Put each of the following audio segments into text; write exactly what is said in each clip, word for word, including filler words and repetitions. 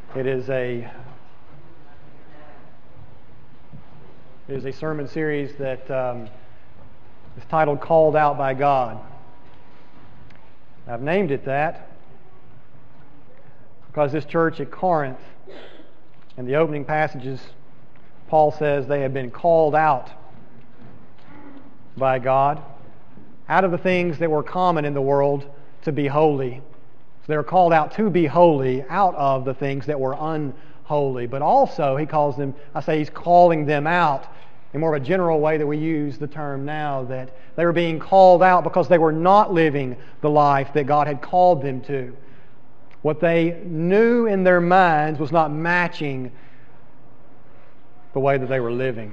It is a it is a sermon series that um, is titled "Called Out by God." I've named it that because this church at Corinth, in the opening passages, Paul says they have been called out by God out of the things that were common in the world to be holy. So they were called out to be holy out of the things that were unholy. But also, he calls them, I say he's calling them out in more of a general way that we use the term now, that they were being called out because they were not living the life that God had called them to. What they knew in their minds was not matching the way that they were living.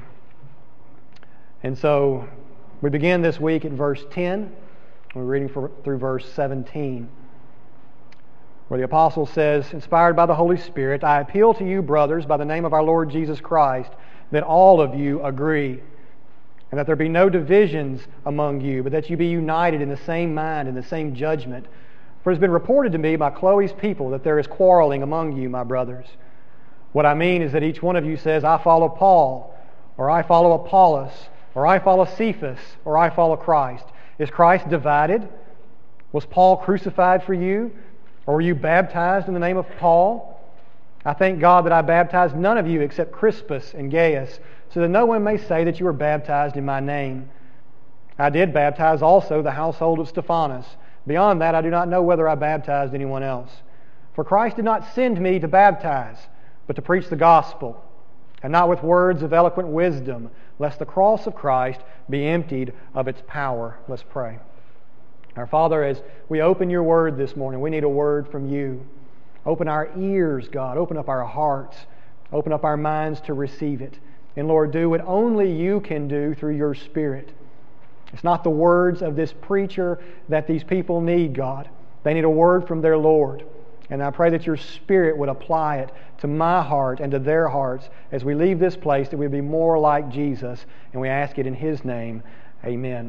And so we begin this week at verse ten. We're reading for, through verse seventeen, where the apostle says, inspired by the Holy Spirit, I appeal to you, brothers, by the name of our Lord Jesus Christ, that all of you agree, and that there be no divisions among you, but that you be united in the same mind and the same judgment. For it has been reported to me by Chloe's people that there is quarreling among you, my brothers. What I mean is that each one of you says, I follow Paul, or I follow Apollos, or I follow Cephas, or I follow Christ. Is Christ divided? Was Paul crucified for you? Or were you baptized in the name of Paul? I thank God that I baptized none of you except Crispus and Gaius, so that no one may say that you were baptized in my name. I did baptize also the household of Stephanas. Beyond that, I do not know whether I baptized anyone else. For Christ did not send me to baptize, but to preach the gospel, and not with words of eloquent wisdom, lest the cross of Christ be emptied of its power. Let's pray. Our Father, as we open your word this morning, we need a word from you. Open our ears, God. Open up our hearts. Open up our minds to receive it. And Lord, do what only you can do through your Spirit. It's not the words of this preacher that these people need, God. They need a word from their Lord. And I pray that your Spirit would apply it to my heart and to their hearts as we leave this place, that we be more like Jesus. And we ask it in His name. Amen.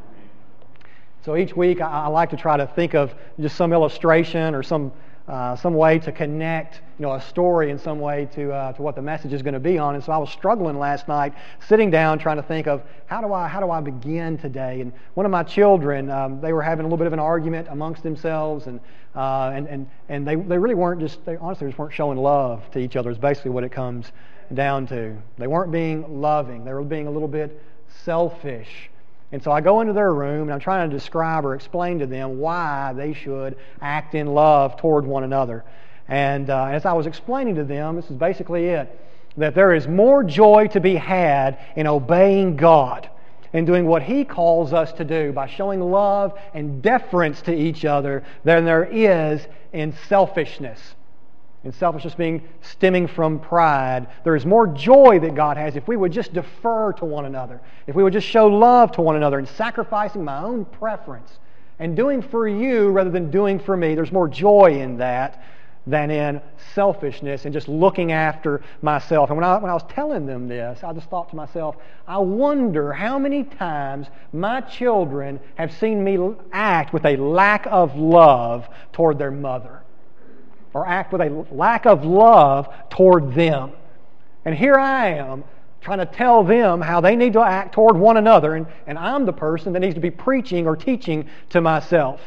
So each week I, I like to try to think of just some illustration or some uh, some way to connect, you know, a story in some way to uh, to what the message is going to be on. And so I was struggling last night, sitting down, trying to think of how do I how do I begin today. And one of my children, um, they were having a little bit of an argument amongst themselves, and uh, and and and they they really weren't just they honestly just weren't showing love to each other. Is basically what it comes down to. They weren't being loving. They were being a little bit selfish. And so I go into their room and I'm trying to describe or explain to them why they should act in love toward one another. And uh, as I was explaining to them, this is basically it, that there is more joy to be had in obeying God and doing what He calls us to do by showing love and deference to each other than there is in selfishness. And selfishness being stemming from pride. There is more joy that God has if we would just defer to one another, if we would just show love to one another and sacrificing my own preference and doing for you rather than doing for me. There's more joy in that than in selfishness and just looking after myself. And when I, when I was telling them this, I just thought to myself, I wonder how many times my children have seen me act with a lack of love toward their mother, or act with a lack of love toward them. And here I am trying to tell them how they need to act toward one another, and, and I'm the person that needs to be preaching or teaching to myself.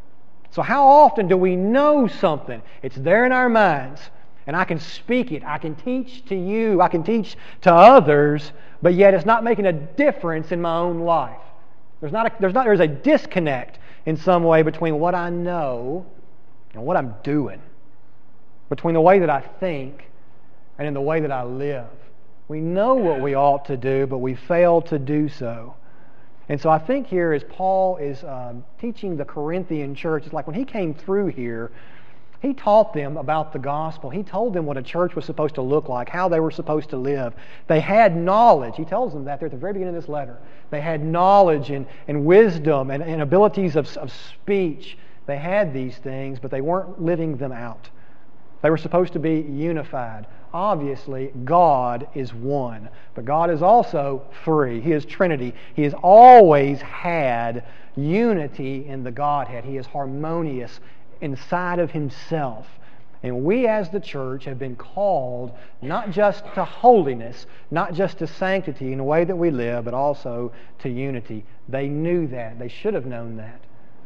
So how often do we know something? It's there in our minds, and I can speak it, I can teach to you, I can teach to others, but yet it's not making a difference in my own life. There's not a, there's not there's a disconnect in some way between what I know and what I'm doing, between the way that I think and in the way that I live. We know what we ought to do, but we fail to do so. And so I think here as Paul is um, teaching the Corinthian church, it's like when he came through here, he taught them about the gospel. He told them what a church was supposed to look like, how they were supposed to live. They had knowledge. He tells them that there at the very beginning of this letter. They had knowledge and, and wisdom and, and abilities of, of speech. They had these things, but they weren't living them out. They were supposed to be unified. Obviously, God is one, but God is also three. He is Trinity. He has always had unity in the Godhead. He is harmonious inside of Himself. And we as the church have been called not just to holiness, not just to sanctity in the way that we live, but also to unity. They knew that. They should have known that.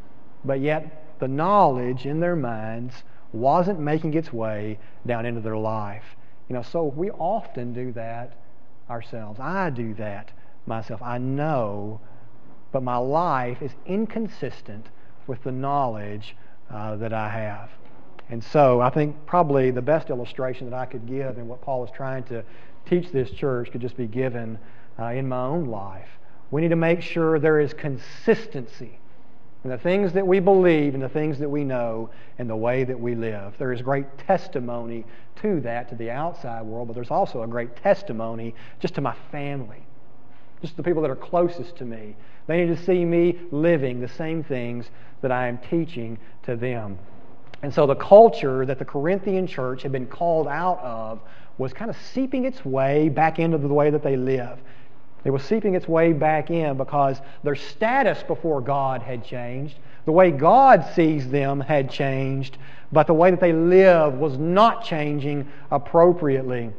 But yet the knowledge in their minds wasn't making its way down into their life. You know, so we often do that ourselves. I do that myself. I know, but my life is inconsistent with the knowledge uh, that I have. And so I think probably the best illustration that I could give in what Paul is trying to teach this church could just be given uh, in my own life. We need to make sure there is consistency in the things that we believe and the things that we know and the way that we live. There is great testimony to that to the outside world, but there's also a great testimony just to my family, just the people that are closest to me. They need to see me living the same things that I am teaching to them. And so the culture that the Corinthian church had been called out of was kind of seeping its way back into the way that they live. It was seeping its way back in because their status before God had changed. The way God sees them had changed, but the way that they live was not changing appropriately.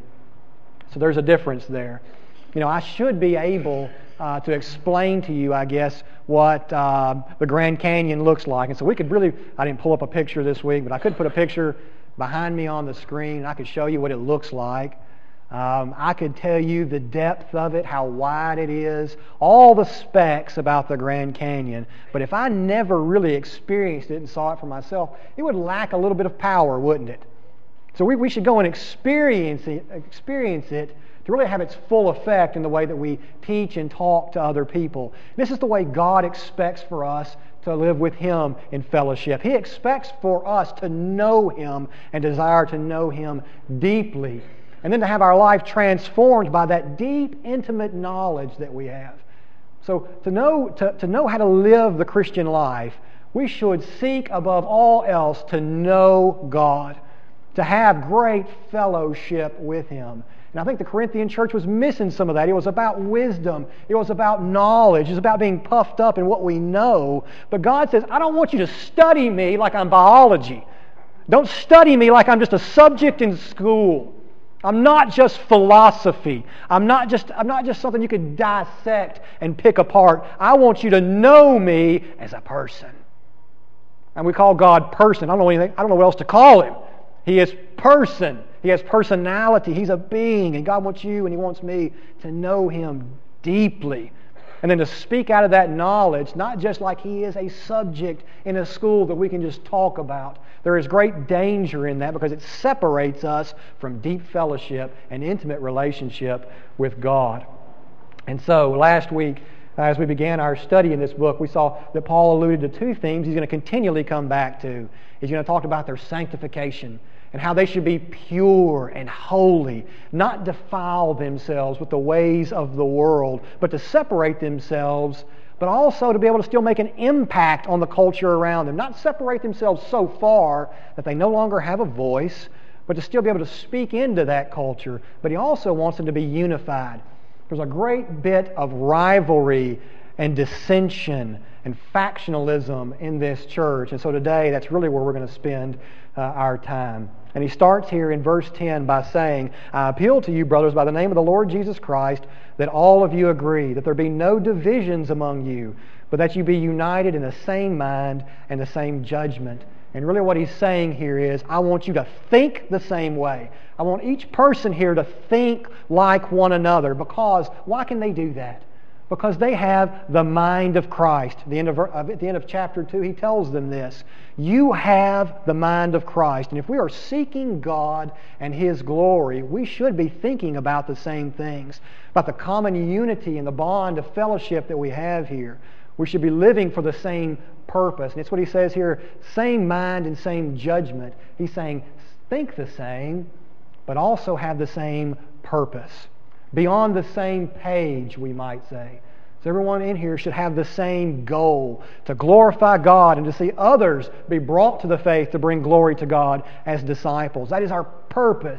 So there's a difference there. You know, I should be able uh, to explain to you, I guess, what uh, the Grand Canyon looks like. And so we could really, I didn't pull up a picture this week, but I could put a picture behind me on the screen and I could show you what it looks like. Um, I could tell you the depth of it, how wide it is, all the specs about the Grand Canyon. But if I never really experienced it and saw it for myself, it would lack a little bit of power, wouldn't it? So we, we should go and experience it, experience it to really have its full effect in the way that we teach and talk to other people. This is the way God expects for us to live with Him in fellowship. He expects for us to know Him and desire to know Him deeply. And then to have our life transformed by that deep, intimate knowledge that we have. So to know, to, to know how to live the Christian life, we should seek above all else to know God, to have great fellowship with Him. And I think the Corinthian church was missing some of that. It was about wisdom. It was about knowledge. It was about being puffed up in what we know. But God says, I don't want you to study me like I'm biology. Don't study me like I'm just a subject in school. I'm not just philosophy. I'm not just, I'm not just something you could dissect and pick apart. I want you to know me as a person. And we call God person. I don't know anything, I don't know what else to call Him. He is person. He has personality. He's a being. And God wants you and He wants me to know Him deeply. And then to speak out of that knowledge, not just like He is a subject in a school that we can just talk about. There is great danger in that because it separates us from deep fellowship and intimate relationship with God. And so last week, as we began our study in this book, we saw that Paul alluded to two themes He's going to continually come back to. He's going to talk about their sanctification and how they should be pure and holy, not defile themselves with the ways of the world, but to separate themselves, but also to be able to still make an impact on the culture around them. Not separate themselves so far that they no longer have a voice, but to still be able to speak into that culture. But he also wants them to be unified. There's a great bit of rivalry and dissension and factionalism in this church. And so today, that's really where we're going to spend uh, our time. And he starts here in verse ten by saying, I appeal to you, brothers, by the name of the Lord Jesus Christ, that all of you agree, that there be no divisions among you, but that you be united in the same mind and the same judgment. And really what he's saying here is, I want you to think the same way. I want each person here to think like one another. Because, why can they do that? Because they have the mind of Christ. At the end of, at the end of chapter two, he tells them this. You have the mind of Christ. And if we are seeking God and His glory, we should be thinking about the same things, about the common unity and the bond of fellowship that we have here. We should be living for the same purpose. And it's what he says here, same mind and same judgment. He's saying, think the same, but also have the same purpose. Be on the same page, we might say. So everyone in here should have the same goal, to glorify God and to see others be brought to the faith to bring glory to God as disciples. That is our purpose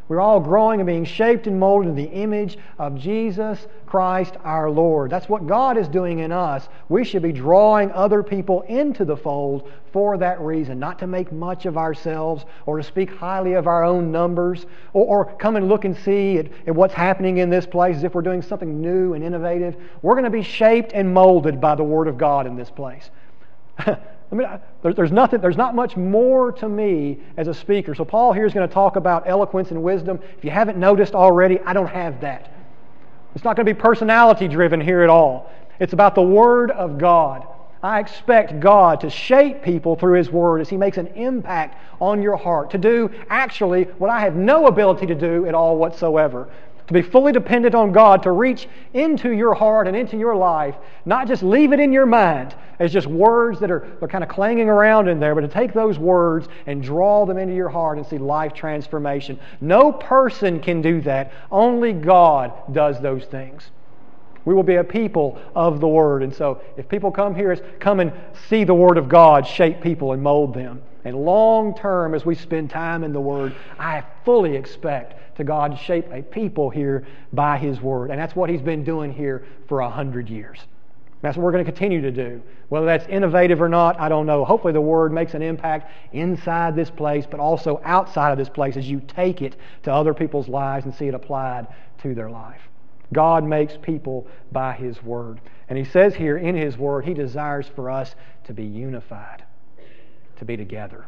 We're all growing and being shaped and molded in the image of Jesus Christ our Lord. That's what God is doing in us. We should be drawing other people into the fold for that reason, not to make much of ourselves or to speak highly of our own numbers or, or come and look and see at, at what's happening in this place as if we're doing something new and innovative. We're going to be shaped and molded by the Word of God in this place. I mean, there's nothing. There's not much more to me as a speaker. So Paul here is going to talk about eloquence and wisdom. If you haven't noticed already, I don't have that. It's not going to be personality driven here at all. It's about the Word of God. I expect God to shape people through His Word as He makes an impact on your heart, to do actually what I have no ability to do at all whatsoever. To be fully dependent on God, to reach into your heart and into your life, not just leave it in your mind as just words that are they're kind of clanging around in there, but to take those words and draw them into your heart and see life transformation. No person can do that. Only God does those things. We will be a people of the Word. And so if people come here, come and see the Word of God shape people and mold them. And long term, as we spend time in the Word, I fully expect to God to shape a people here by His Word. And that's what He's been doing here for a hundred years. That's what we're going to continue to do. Whether that's innovative or not, I don't know. Hopefully the Word makes an impact inside this place, but also outside of this place as you take it to other people's lives and see it applied to their life. God makes people by His Word. And He says here in His Word, He desires for us to be unified, to be together.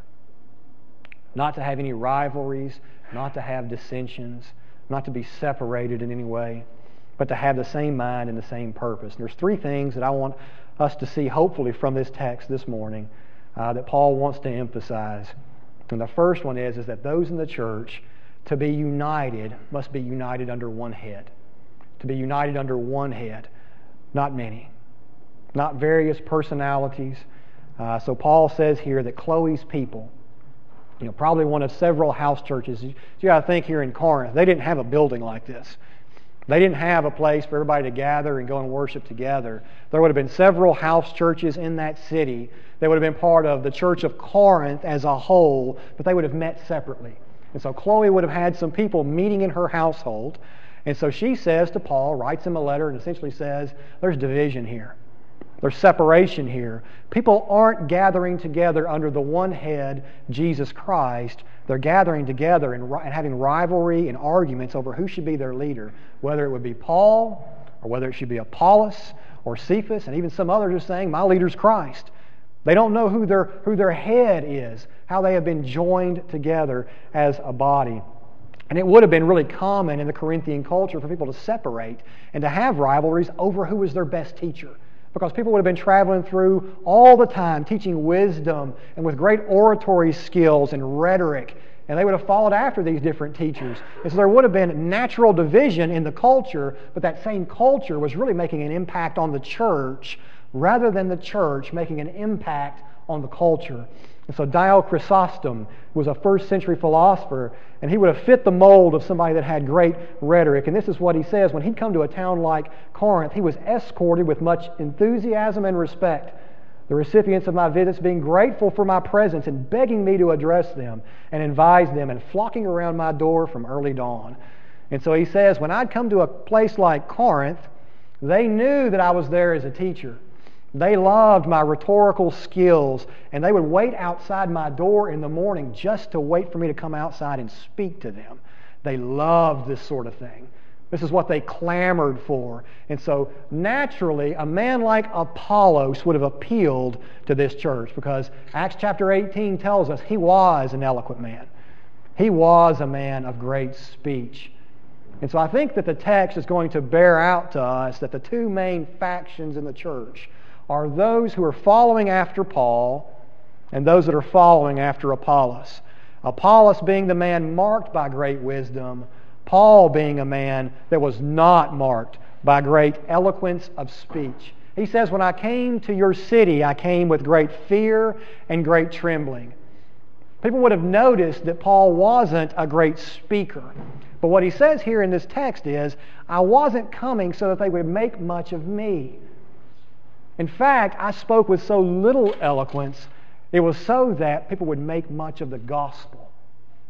Not to have any rivalries, not to have dissensions, not to be separated in any way, but to have the same mind and the same purpose. And there's three things that I want us to see, hopefully, from this text this morning uh, that Paul wants to emphasize. And the first one is, is that those in the church, to be united, must be united under one head. To be united under one head, not many, not various personalities. Uh, so Paul says here that Chloe's people, you know, probably one of several house churches. You got to think here in Corinth, they didn't have a building like this. They didn't have a place for everybody to gather and go and worship together. There would have been several house churches in that city. They would have been part of the church of Corinth as a whole, but they would have met separately. And so Chloe would have had some people meeting in her household. And so she says to Paul, writes him a letter and essentially says, there's division here. There's separation here. People aren't gathering together under the one head, Jesus Christ. They're gathering together and, and having rivalry and arguments over who should be their leader, whether it would be Paul or whether it should be Apollos or Cephas, and even some others are saying, my leader's Christ. They don't know who their, who their head is, how they have been joined together as a body. And it would have been really common in the Corinthian culture for people to separate and to have rivalries over who was their best teacher. Because people would have been traveling through all the time teaching wisdom and with great oratory skills and rhetoric. And they would have followed after these different teachers. And so there would have been natural division in the culture, but that same culture was really making an impact on the church rather than the church making an impact on the culture. And so Dio Chrysostom was a first century philosopher, and he would have fit the mold of somebody that had great rhetoric. And this is what he says. When he'd come to a town like Corinth, he was escorted with much enthusiasm and respect. The recipients of my visits being grateful for my presence and begging me to address them and advise them and flocking around my door from early dawn. And so he says, when I'd come to a place like Corinth, they knew that I was there as a teacher. They loved my rhetorical skills, and they would wait outside my door in the morning just to wait for me to come outside and speak to them. They loved this sort of thing. This is what they clamored for. And so naturally, a man like Apollos would have appealed to this church because Acts chapter eighteen tells us he was an eloquent man. He was a man of great speech. And so I think that the text is going to bear out to us that the two main factions in the church are those who are following after Paul and those that are following after Apollos. Apollos being the man marked by great wisdom, Paul being a man that was not marked by great eloquence of speech. He says, when I came to your city, I came with great fear and great trembling. People would have noticed that Paul wasn't a great speaker. But what he says here in this text is, I wasn't coming so that they would make much of me. In fact, I spoke with so little eloquence, it was so that people would make much of the gospel.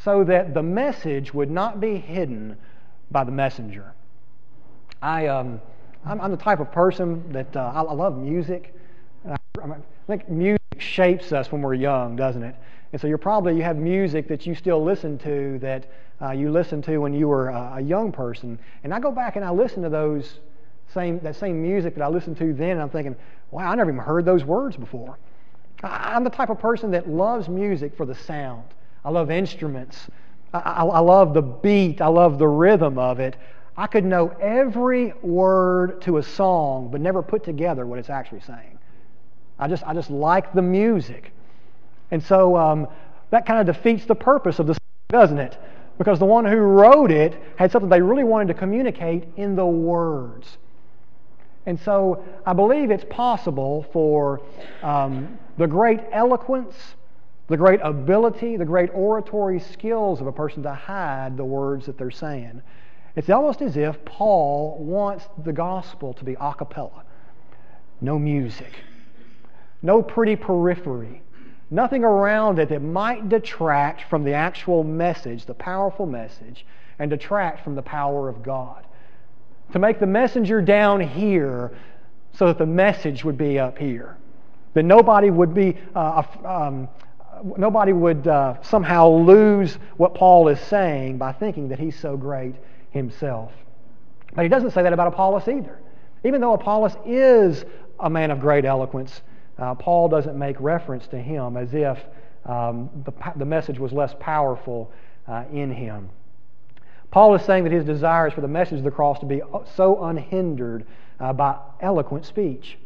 so that the message would not be hidden by the messenger. I, um, I'm, I'm the type of person that uh, I, I love music. I, I think music shapes us when we're young, doesn't it? And so you're probably, you have music that you still listen to that uh, you listened to when you were a, a young person. And I go back and I listen to those same that same music that I listened to then, and I'm thinking, wow, I never even heard those words before. I, I'm the type of person that loves music for the sound. I love instruments. I, I, I love the beat. I love the rhythm of it. I could know every word to a song, but never put together what it's actually saying. I just, I just like the music. And so um, that kind of defeats the purpose of the song, doesn't it? Because the one who wrote it had something they really wanted to communicate in the words. And so I believe it's possible for um, the great eloquence, the great ability, the great oratory skills of a person to hide the words that they're saying. It's almost as if Paul wants the gospel to be a cappella. No music. No pretty periphery. Nothing around it that might detract from the actual message, the powerful message, and detract from the power of God. To make the messenger down here so that the message would be up here. That nobody would be... Uh, um, Nobody would uh, somehow lose what Paul is saying by thinking that he's so great himself. But he doesn't say that about Apollos either. Even though Apollos is a man of great eloquence, uh, Paul doesn't make reference to him as if um, the, the message was less powerful uh, in him. Paul is saying that his desire is for the message of the cross to be so unhindered uh, by eloquent speech.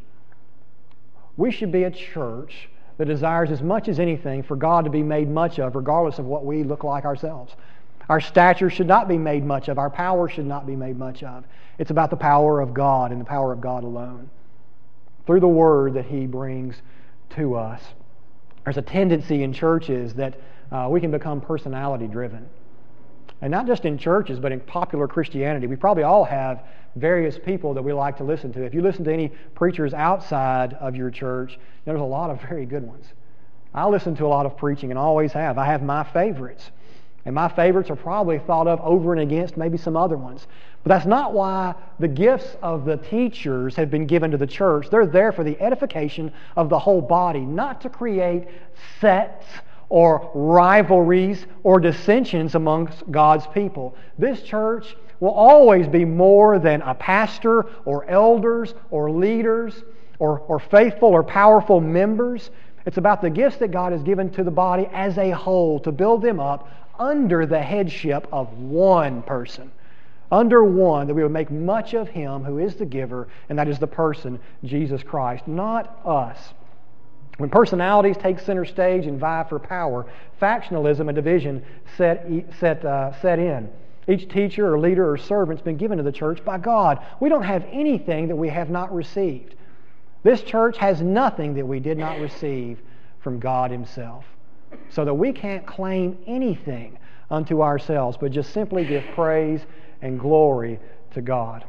We should be a church that desires as much as anything for God to be made much of, regardless of what we look like ourselves. Our stature should not be made much of. Our power should not be made much of. It's about the power of God and the power of God alone. Through the Word that He brings to us. There's a tendency in churches that uh, we can become personality-driven. And not just in churches, but in popular Christianity. We probably all have various people that we like to listen to. If you listen to any preachers outside of your church, there's a lot of very good ones. I listen to a lot of preaching and always have. I have my favorites. And my favorites are probably thought of over and against maybe some other ones. But that's not why the gifts of the teachers have been given to the church. They're there for the edification of the whole body, not to create sects or rivalries or dissensions amongst God's people. This church will always be more than a pastor or elders or leaders or, or faithful or powerful members. It's about the gifts that God has given to the body as a whole to build them up under the headship of one person. Under one, that we would make much of Him who is the giver, and that is the person, Jesus Christ, not us. When personalities take center stage and vie for power, factionalism and division set, set, uh, set in. Each teacher or leader or servant has been given to the church by God. We don't have anything that we have not received. This church has nothing that we did not receive from God Himself. So that we can't claim anything unto ourselves, but just simply give praise and glory to God.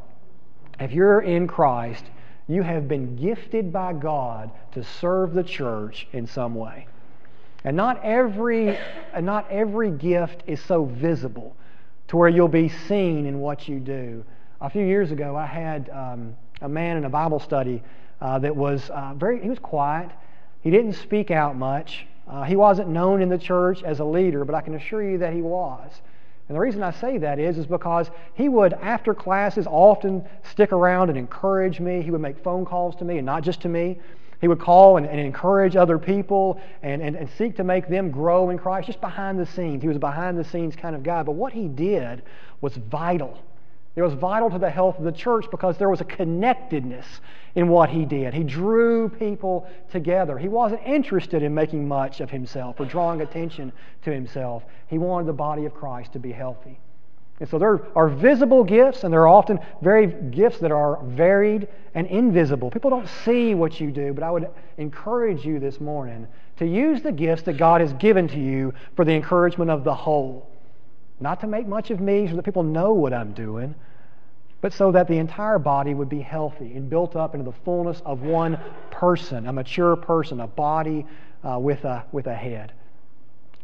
If you're in Christ, you have been gifted by God to serve the church in some way. And not every, not every gift is so visible to where you'll be seen in what you do. A few years ago, I had um, a man in a Bible study uh, that was uh, very, he was quiet. He didn't speak out much. Uh, he wasn't known in the church as a leader, but I can assure you that he was. And the reason I say that is, is because he would, after classes, often stick around and encourage me. He would make phone calls to me, and not just to me. He would call and, and encourage other people and, and, and seek to make them grow in Christ, just behind the scenes. He was a behind-the-scenes kind of guy. But what he did was vital. It was vital to the health of the church because there was a connectedness in what he did. He drew people together. He wasn't interested in making much of himself or drawing attention to himself. He wanted the body of Christ to be healthy. And so there are visible gifts, and there are often very gifts that are varied and invisible. People don't see what you do, but I would encourage you this morning to use the gifts that God has given to you for the encouragement of the whole. Not to make much of me so that people know what I'm doing, but so that the entire body would be healthy and built up into the fullness of one person, a mature person, a body uh, with a with a head.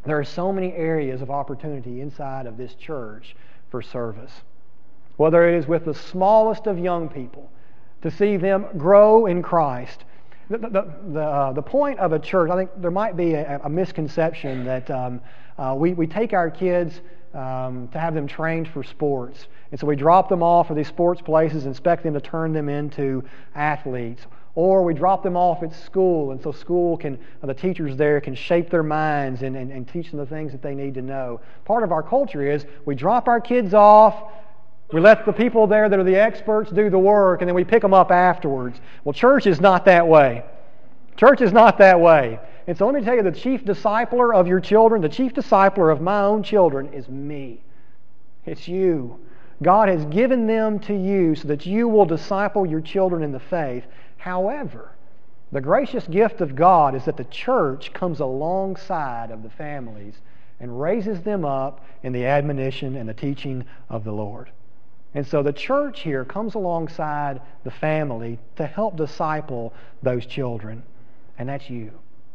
There are so many areas of opportunity inside of this church for service. Whether it is with the smallest of young people, to see them grow in Christ. The, the, the, uh, the point of a church, I think there might be a, a misconception that um, uh, we, we take our kids um, to have them trained for sports. And so we drop them off at these sports places and expect them to turn them into athletes. Or we drop them off at school, and so school can, uh, the teachers there can shape their minds and, and, and teach them the things that they need to know. Part of our culture is we drop our kids off, we let the people there that are the experts do the work, and then we pick them up afterwards. Well, church is not that way. Church is not that way. And so let me tell you, the chief discipler of your children, the chief discipler of my own children is me. It's you. God has given them to you so that you will disciple your children in the faith. However, the gracious gift of God is that the church comes alongside of the families and raises them up in the admonition and the teaching of the Lord. And so the church here comes alongside the family to help disciple those children. And that's you.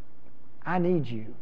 I need you.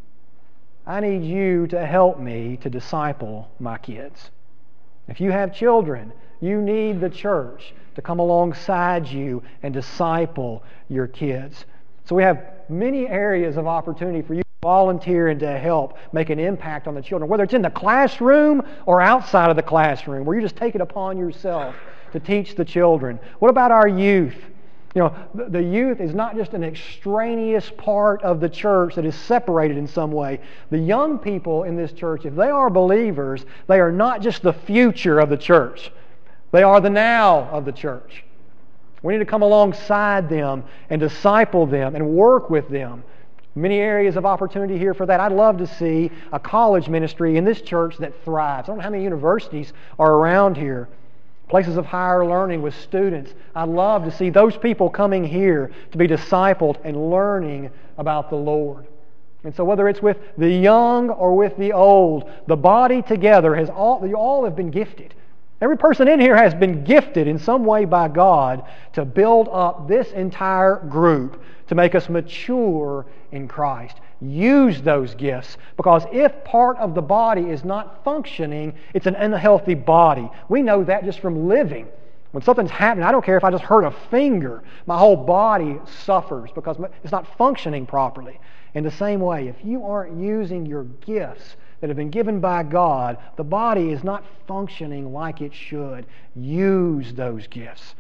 I need you to help me to disciple my kids. If you have children, you need the church to come alongside you and disciple your kids. So we have many areas of opportunity for you to volunteer and to help make an impact on the children, whether it's in the classroom or outside of the classroom, where you just take it upon yourself to teach the children. What about our youth? You know, the youth is not just an extraneous part of the church that is separated in some way. The young people in this church, if they are believers, they are not just the future of the church. They are the now of the church. We need to come alongside them and disciple them and work with them. Many areas of opportunity here for that. I'd love to see a college ministry in this church that thrives. I don't know how many universities are around here. Places of higher learning with students. I'd love to see those people coming here to be discipled and learning about the Lord. And so whether it's with the young or with the old, the body together has all, you all have been gifted. Every person in here has been gifted in some way by God to build up this entire group to make us mature in Christ. Use those gifts, because if part of the body is not functioning, it's an unhealthy body. We know that just from living. When something's happening, I don't care if I just hurt a finger, my whole body suffers because it's not functioning properly. In the same way, if you aren't using your gifts that have been given by God, the body is not functioning like it should. Use those gifts.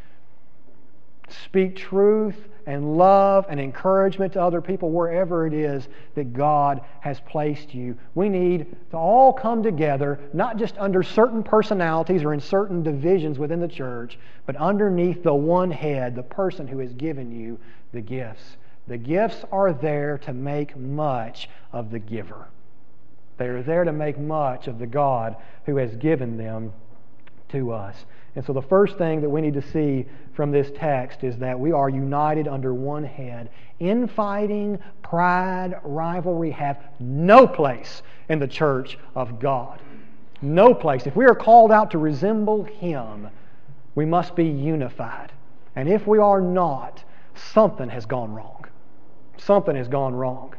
Speak truth and love and encouragement to other people wherever it is that God has placed you. We need to all come together, not just under certain personalities or in certain divisions within the church, but underneath the one head, the person who has given you the gifts. The gifts are there to make much of the giver. They are there to make much of the God who has given them to us. And so the first thing that we need to see from this text is that we are united under one head. Infighting, pride, rivalry have no place in the church of God. No place. If we are called out to resemble Him, we must be unified. And if we are not, something has gone wrong. Something has gone wrong.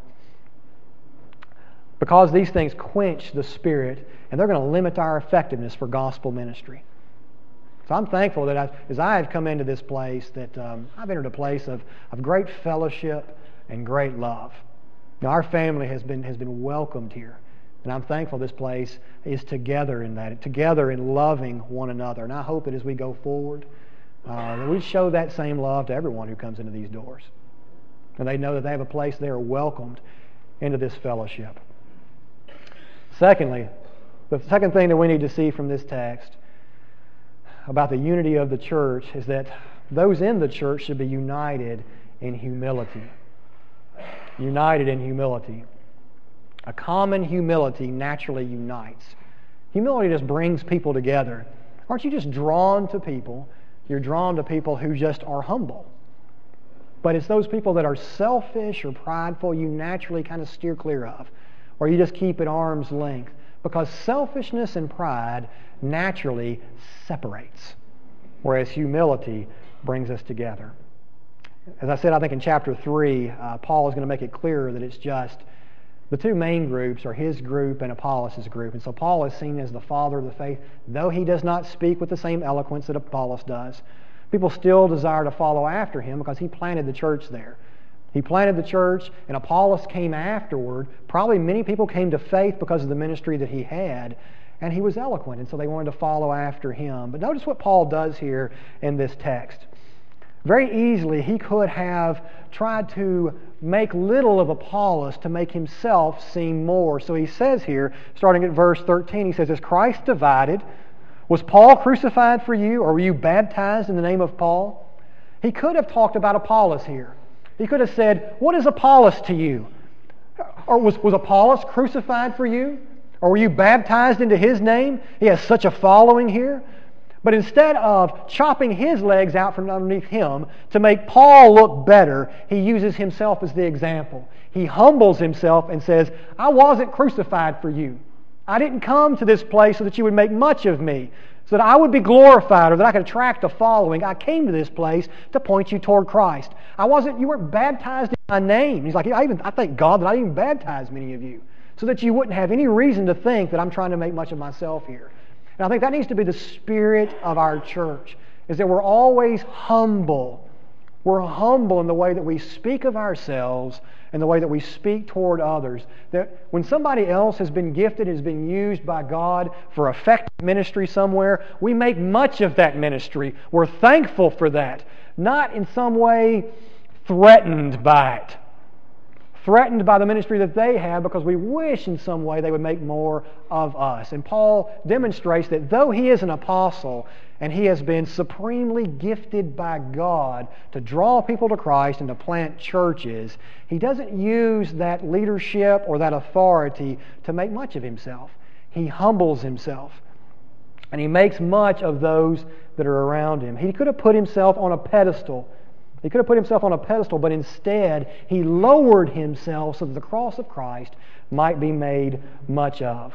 Because these things quench the Spirit, and they're going to limit our effectiveness for gospel ministry. So I'm thankful that I, as I have come into this place, that um, I've entered a place of, of great fellowship and great love. Now, our family has been has been welcomed here, and I'm thankful this place is together in that, together in loving one another. And I hope that as we go forward, uh, that we show that same love to everyone who comes into these doors, and they know that they have a place they are welcomed into this fellowship. Secondly, the second thing that we need to see from this text about the unity of the church is that those in the church should be united in humility. United in humility. A common humility naturally unites. Humility just brings people together. Aren't you just drawn to people? You're drawn to people who just are humble. But it's those people that are selfish or prideful you naturally kind of steer clear of, or you just keep at arm's length. Because selfishness and pride naturally separates, whereas humility brings us together. As I said, I think in chapter three, uh, Paul is going to make it clearer that it's just The two main groups are his group and Apollos' group. And so Paul is seen as the father of the faith, though he does not speak with the same eloquence that Apollos does. People still desire to follow after him because he planted the church there. He planted the church, and Apollos came afterward. Probably many people came to faith because of the ministry that he had, and he was eloquent, and so they wanted to follow after him. But notice what Paul does here in this text. Very easily, he could have tried to make little of Apollos to make himself seem more. So he says here, starting at verse thirteen, he says, "Is Christ divided? Was Paul crucified for you, or were you baptized in the name of Paul?" He could have talked about Apollos here. He could have said, "What is Apollos to you?" Or was, was Apollos crucified for you? Or were you baptized into his name? He has such a following here. But instead of chopping his legs out from underneath him to make Paul look better, he uses himself as the example. He humbles himself and says, "I wasn't crucified for you. I didn't come to this place so that you would make much of me, so that I would be glorified or that I could attract a following. I came to this place to point you toward Christ. I wasn't, you weren't baptized in my name." He's like, I, even, I thank God that I didn't even baptize many of you, so that you wouldn't have any reason to think that I'm trying to make much of myself here. And I think that needs to be the spirit of our church, is that we're always humble. We're humble in the way that we speak of ourselves and the way that we speak toward others. That when somebody else has been gifted, has been used by God for effective ministry somewhere, we make much of that ministry. We're thankful for that, not in some way threatened by it. Threatened by the ministry that they have because we wish in some way they would make more of us. And Paul demonstrates that though he is an apostle and he has been supremely gifted by God to draw people to Christ and to plant churches, he doesn't use that leadership or that authority to make much of himself. He humbles himself. And he makes much of those that are around him. He could have put himself on a pedestal. He could have put himself on a pedestal, but instead he lowered himself so that the cross of Christ might be made much of.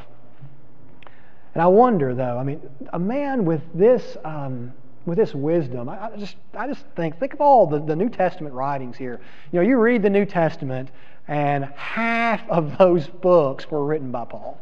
And I wonder, though, I mean, a man with this um, with this wisdom, I, I just I just think think of all the, the New Testament writings here. You know, you read the New Testament, and half of those books were written by Paul.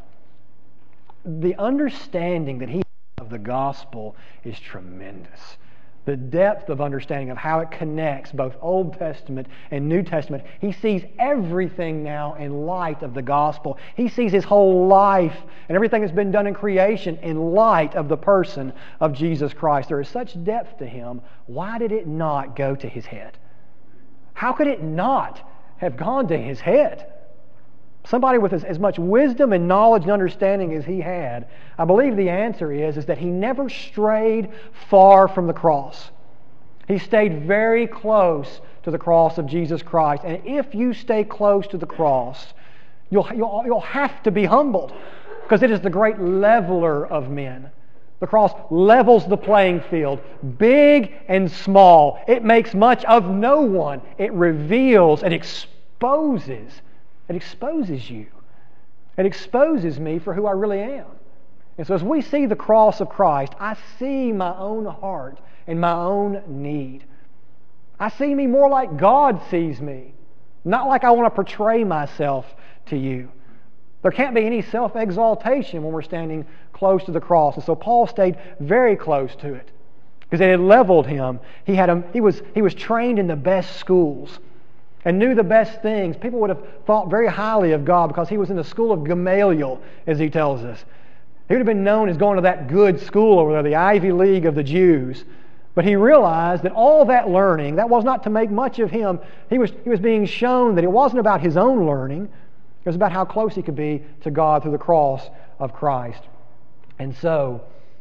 The understanding that he has of the gospel is tremendous. The depth of understanding of how it connects both Old Testament and New Testament. He sees everything now in light of the gospel. He sees his whole life and everything that's been done in creation in light of the person of Jesus Christ. There is such depth to him. Why did it not go to his head? How could it not have gone to his head? Somebody with as, as much wisdom and knowledge and understanding as he had, I believe the answer is, is that he never strayed far from the cross. He stayed very close to the cross of Jesus Christ. And if you stay close to the cross, you'll, you'll, you'll have to be humbled, because it is the great leveler of men. The cross levels the playing field, big and small. It makes much of no one. It reveals and exposes It exposes you. It exposes me for who I really am. And so as we see the cross of Christ, I see my own heart and my own need. I see me more like God sees me, not like I want to portray myself to you. There can't be any self-exaltation when we're standing close to the cross. And so Paul stayed very close to it, because it had leveled him. He, had a, he, was, he was trained in the best schools and knew the best things. People would have thought very highly of God because he was in the school of Gamaliel, as he tells us. He would have been known as going to that good school over there, the Ivy League of the Jews. But he realized that all that learning, that was not to make much of him. He was, he was being shown that it wasn't about his own learning. It was about how close he could be to God through the cross of Christ. And so,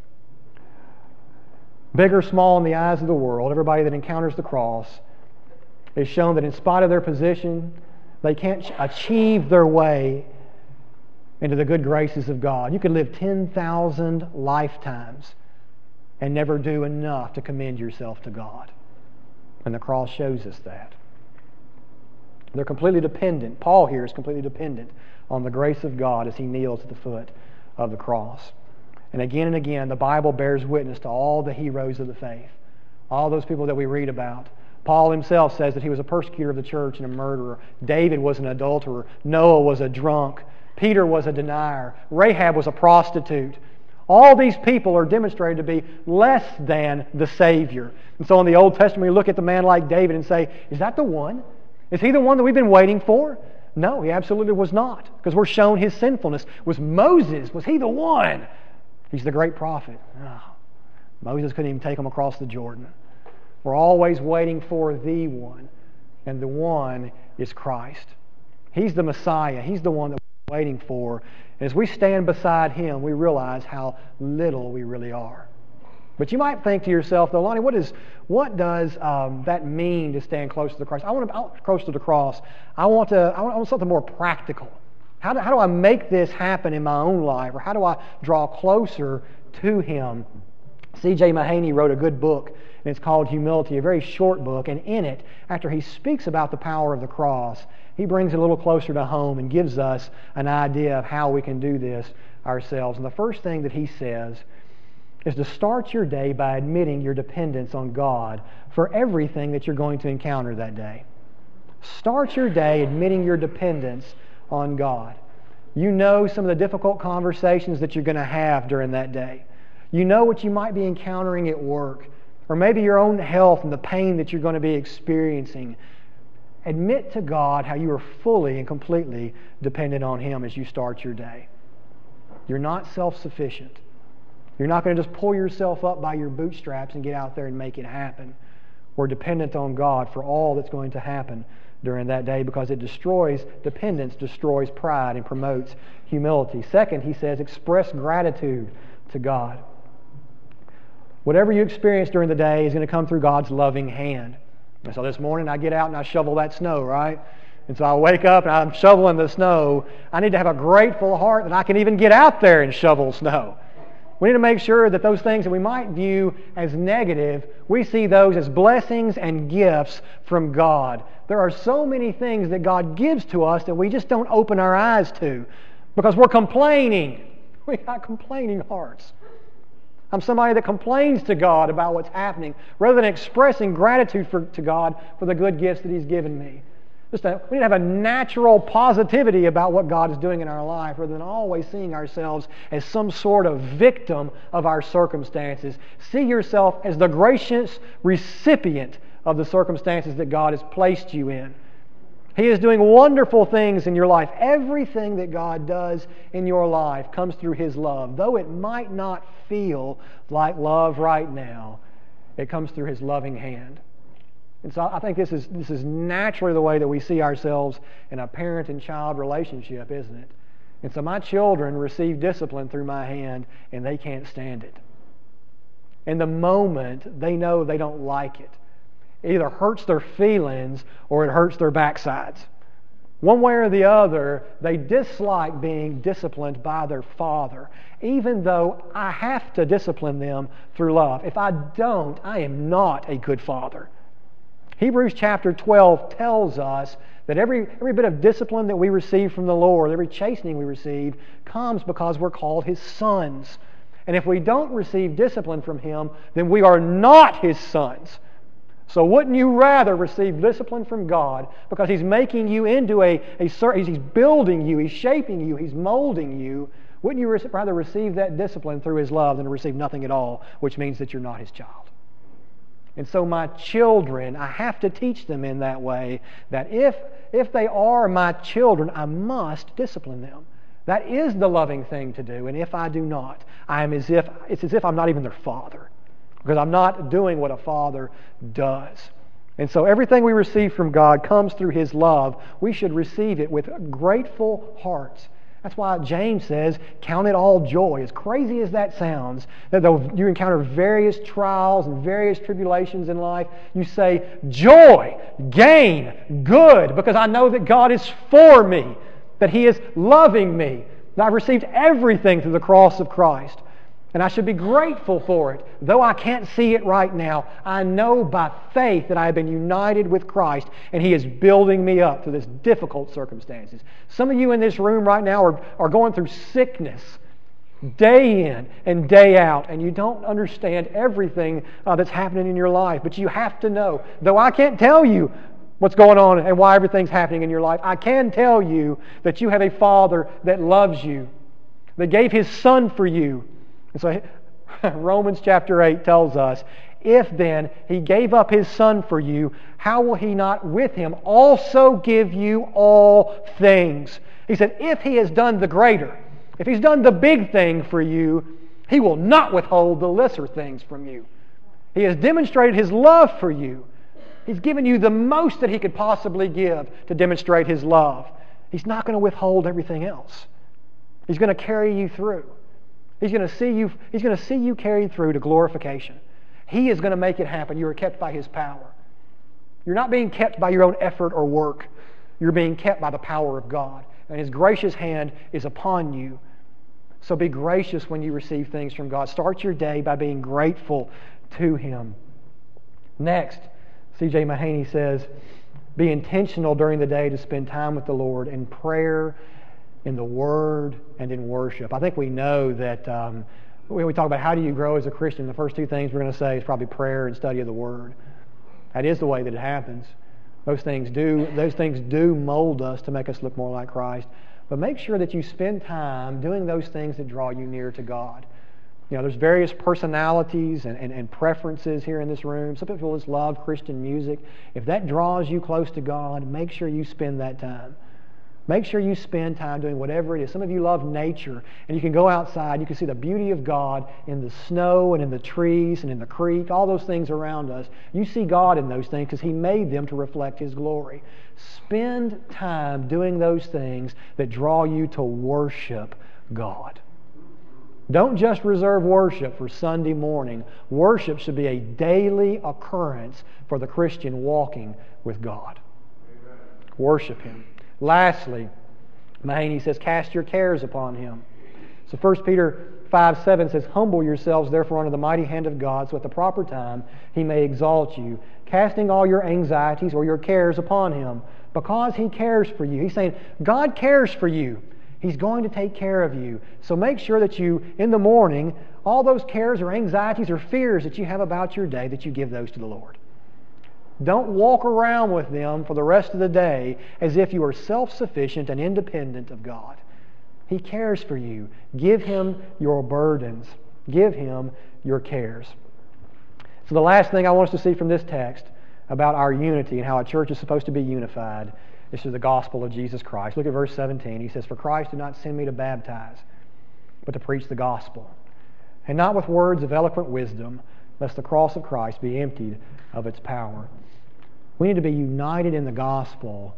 big or small in the eyes of the world, everybody that encounters the cross is shown that in spite of their position, they can't achieve their way into the good graces of God. You could live ten thousand lifetimes and never do enough to commend yourself to God. And the cross shows us that. They're completely dependent. Paul here is completely dependent on the grace of God as he kneels at the foot of the cross. And again and again, the Bible bears witness to all the heroes of the faith, all those people that we read about. Paul himself says that he was a persecutor of the church and a murderer. David was an adulterer. Noah was a drunk. Peter was a denier. Rahab was a prostitute. All these people are demonstrated to be less than the Savior. And so in the Old Testament, we look at the man like David and say, is that the one? Is he the one that we've been waiting for? No, he absolutely was not, because we're shown his sinfulness. Was Moses, was he the one? He's the great prophet. No. Moses couldn't even take him across the Jordan. We're always waiting for the one, and the one is Christ. He's the Messiah. He's the one that we're waiting for. And as we stand beside Him, we realize how little we really are. But you might think to yourself, though, Lonnie, what, is, what does um, that mean to stand close to the cross? I want to I, close to the cross. I want to. I want, I want something more practical. How do, how do I make this happen in my own life, or how do I draw closer to Him? C J Mahaney wrote a good book, and it's called Humility, a very short book. And in it, after he speaks about the power of the cross, he brings it a little closer to home and gives us an idea of how we can do this ourselves. And the first thing that he says is to start your day by admitting your dependence on God for everything that you're going to encounter that day. Start your day admitting your dependence on God. You know some of the difficult conversations that you're going to have during that day. You know what you might be encountering at work, or maybe your own health and the pain that you're going to be experiencing. Admit to God how you are fully and completely dependent on Him as you start your day. You're not self-sufficient. You're not going to just pull yourself up by your bootstraps and get out there and make it happen. We're dependent on God for all that's going to happen during that day, because it destroys, dependence destroys pride and promotes humility. Second, he says, express gratitude to God. Whatever you experience during the day is going to come through God's loving hand. And so this morning I get out and I shovel that snow, right? And so I wake up and I'm shoveling the snow. I need to have a grateful heart that I can even get out there and shovel snow. We need to make sure that those things that we might view as negative, we see those as blessings and gifts from God. There are so many things that God gives to us that we just don't open our eyes to because we're complaining. We got complaining hearts. I'm somebody that complains to God about what's happening rather than expressing gratitude for, to God for the good gifts that He's given me. Just a, we need to have a natural positivity about what God is doing in our life rather than always seeing ourselves as some sort of victim of our circumstances. See yourself as the gracious recipient of the circumstances that God has placed you in. He is doing wonderful things in your life. Everything that God does in your life comes through His love. Though it might not feel like love right now, it comes through His loving hand. And so I think this is this is naturally the way that we see ourselves in a parent and child relationship, isn't it? And so my children receive discipline through my hand, and they can't stand it. In the moment, they know they don't like it. It either hurts their feelings or it hurts their backsides. One way or the other, they dislike being disciplined by their father, even though I have to discipline them through love. If I don't, I am not a good father. Hebrews chapter twelve tells us that every, every bit of discipline that we receive from the Lord, every chastening we receive, comes because we're called His sons. And if we don't receive discipline from Him, then we are not His sons. So wouldn't you rather receive discipline from God because He's making you into a, a He's building you, He's shaping you, He's molding you? Wouldn't you rather receive that discipline through His love than to receive nothing at all, which means that you're not His child? And so my children, I have to teach them in that way that if, if they are my children, I must discipline them. That is the loving thing to do. And if I do not, I am as if it's as if I'm not even their father, because I'm not doing what a father does. And so everything we receive from God comes through His love. We should receive it with grateful hearts. That's why James says, count it all joy. As crazy as that sounds, that though you encounter various trials and various tribulations in life, you say, joy, gain, good, because I know that God is for me, that He is loving me, that I've received everything through the cross of Christ. And I should be grateful for it. Though I can't see it right now, I know by faith that I have been united with Christ and He is building me up through this difficult circumstances. Some of you in this room right now are, are going through sickness. day in and day out, and you don't understand everything uh, that's happening in your life. But you have to know, though I can't tell you what's going on and why everything's happening in your life, I can tell you that you have a Father that loves you, that gave His Son for you. And so Romans chapter eight tells us, if then He gave up His Son for you, how will He not with Him also give you all things? He said, if He has done the greater, if He's done the big thing for you, He will not withhold the lesser things from you. He has demonstrated His love for you. He's given you the most that He could possibly give to demonstrate His love. He's not going to withhold everything else. He's going to carry you through. He's going to see you, He's going to see you carried through to glorification. He is going to make it happen. You are kept by His power. You're not being kept by your own effort or work. You're being kept by the power of God. And His gracious hand is upon you. So be gracious when you receive things from God. Start your day by being grateful to Him. Next, C J Mahaney says, be intentional during the day to spend time with the Lord in prayer, in the Word, and in worship. I think we know that um, when we talk about how do you grow as a Christian, the first two things we're going to say is probably prayer and study of the Word. That is the way that it happens. Those things do, those things do mold us to make us look more like Christ. But make sure that you spend time doing those things that draw you near to God. You know, there's various personalities and, and, and preferences here in this room. Some people just love Christian music. If that draws you close to God, make sure you spend that time. Make sure you spend time doing whatever it is. Some of you love nature, and you can go outside, you can see the beauty of God in the snow and in the trees and in the creek, all those things around us. You see God in those things because He made them to reflect His glory. Spend time doing those things that draw you to worship God. Don't just reserve worship for Sunday morning. Worship should be a daily occurrence for the Christian walking with God. Amen. Worship Him. Lastly, Mahaney says, cast your cares upon Him. So First Peter five seven says, humble yourselves therefore under the mighty hand of God, so at the proper time He may exalt you, casting all your anxieties or your cares upon Him, because He cares for you. He's saying, God cares for you. He's going to take care of you. So make sure that you, in the morning, all those cares or anxieties or fears that you have about your day, that you give those to the Lord. Don't walk around with them for the rest of the day as if you are self-sufficient and independent of God. He cares for you. Give Him your burdens. Give Him your cares. So the last thing I want us to see from this text about our unity and how a church is supposed to be unified is the gospel of Jesus Christ. Look at verse seventeen. He says, for Christ did not send me to baptize, but to preach the gospel, and not with words of eloquent wisdom, lest the cross of Christ be emptied of its power. We need to be united in the gospel,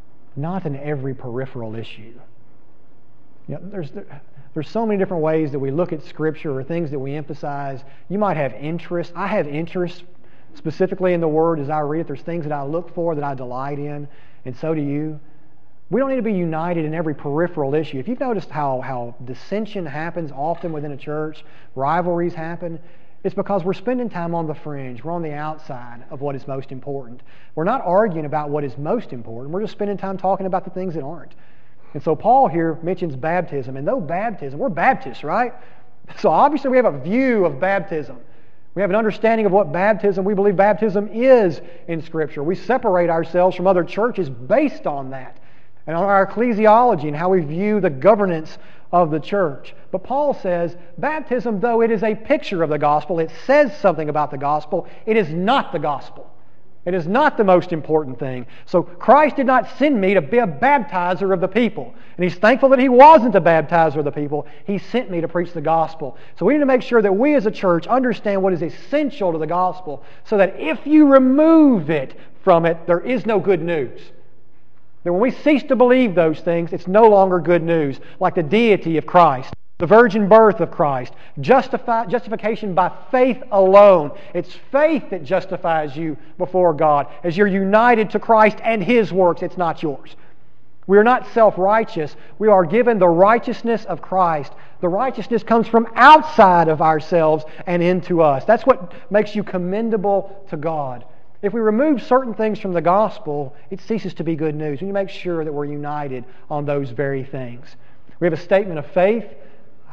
not in every peripheral issue. You know, there's there, there's so many different ways that we look at Scripture or things that we emphasize. You might have interest. I have interest specifically in the Word as I read it. There's things that I look for, that I delight in, and so do you. We don't need to be united in every peripheral issue. If you've noticed how, how dissension happens often within a church, rivalries happen, it's because we're spending time on the fringe. We're on the outside of what is most important. We're not arguing about what is most important. We're just spending time talking about the things that aren't. And so Paul here mentions baptism. And though baptism, we're Baptists, right? So obviously we have a view of baptism. We have an understanding of what baptism, we believe baptism is in Scripture. We separate ourselves from other churches based on that and on our ecclesiology and how we view the governance of the church. But Paul says, baptism, though it is a picture of the gospel, it says something about the gospel, it is not the gospel. It is not the most important thing. So Christ did not send me to be a baptizer of the people. And He's thankful that He wasn't a baptizer of the people. He sent me to preach the gospel. So we need to make sure that we as a church understand what is essential to the gospel, so that if you remove it from it, there is no good news. That when we cease to believe those things, it's no longer good news, like the deity of Christ, the virgin birth of Christ, justify, justification by faith alone. It's faith that justifies you before God. As you're united to Christ and His works, it's not yours. We are not self-righteous. We are given the righteousness of Christ. The righteousness comes from outside of ourselves and into us. That's what makes you commendable to God. If we remove certain things from the gospel, it ceases to be good news. We need to make sure that we're united on those very things. We have a statement of faith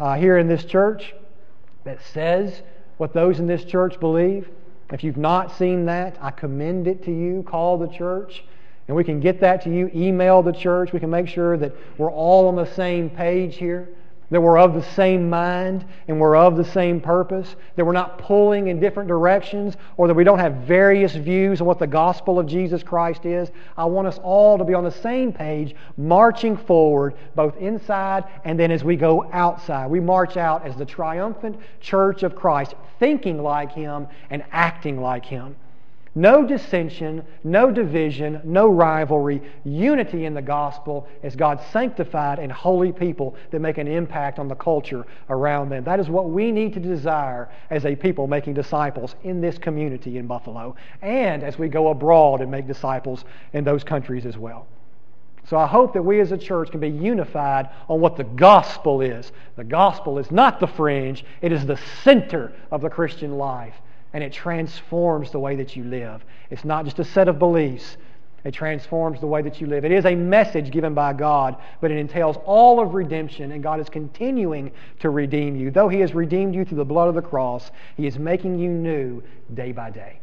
uh, here in this church that says what those in this church believe. If you've not seen that, I commend it to you. Call the church, and we can get that to you. Email the church. We can make sure that we're all on the same page here, that we're of the same mind and we're of the same purpose, that we're not pulling in different directions, or that we don't have various views on what the gospel of Jesus Christ is. I want us all to be on the same page, marching forward, both inside and then as we go outside. We march out as the triumphant church of Christ, thinking like Him and acting like Him. No dissension, no division, no rivalry, unity in the gospel as God's sanctified and holy people that make an impact on the culture around them. That is what we need to desire as a people making disciples in this community in Buffalo, and as we go abroad and make disciples in those countries as well. So I hope that we as a church can be unified on what the gospel is. The gospel is not the fringe, it is the center of the Christian life. And it transforms the way that you live. It's not just a set of beliefs. It transforms the way that you live. It is a message given by God, but it entails all of redemption, and God is continuing to redeem you. Though He has redeemed you through the blood of the cross, He is making you new day by day.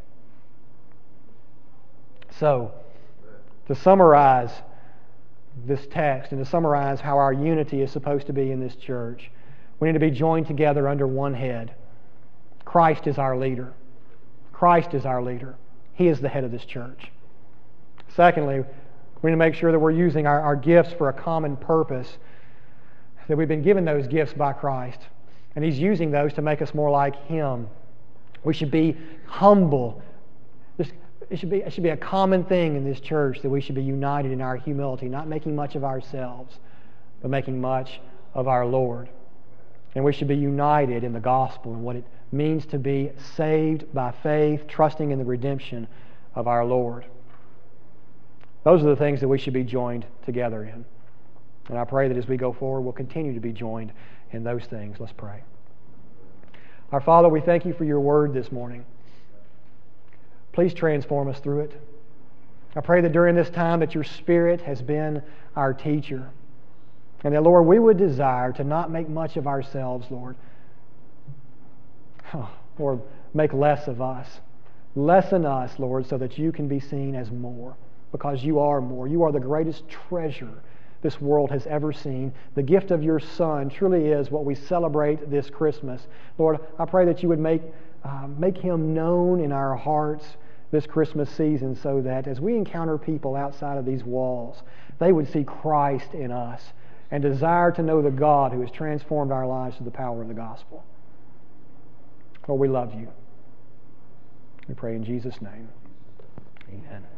So, to summarize this text and to summarize how our unity is supposed to be in this church, we need to be joined together under one head. Christ is our leader. Christ is our leader. He is the head of this church. Secondly, we need to make sure that we're using our, our gifts for a common purpose, that we've been given those gifts by Christ, and He's using those to make us more like Him. We should be humble. This, it, should be, it should be a common thing in this church that we should be united in our humility, not making much of ourselves, but making much of our Lord. And we should be united in the gospel and what it means to be saved by faith, trusting in the redemption of our Lord. Those are the things that we should be joined together in. And I pray that as we go forward, we'll continue to be joined in those things. Let's pray. Our Father, we thank You for Your word this morning. Please transform us through it. I pray that during this time that Your Spirit has been our teacher. And that, Lord, we would desire to not make much of ourselves, Lord. Oh, Lord, make less of us. Lessen us, Lord, so that You can be seen as more. Because You are more. You are the greatest treasure this world has ever seen. The gift of Your Son truly is what we celebrate this Christmas. Lord, I pray that You would make, uh, make Him known in our hearts this Christmas season, so that as we encounter people outside of these walls, they would see Christ in us and desire to know the God who has transformed our lives through the power of the gospel. Lord, we love You. We pray in Jesus' name. Amen.